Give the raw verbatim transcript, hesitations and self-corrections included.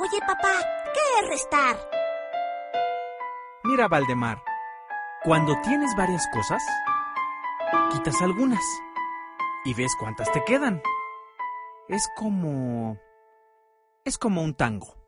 Oye, papá, ¿qué es restar? Mira, Valdemar, cuando tienes varias cosas, quitas algunas y ves cuántas te quedan. Es como... es como un tango.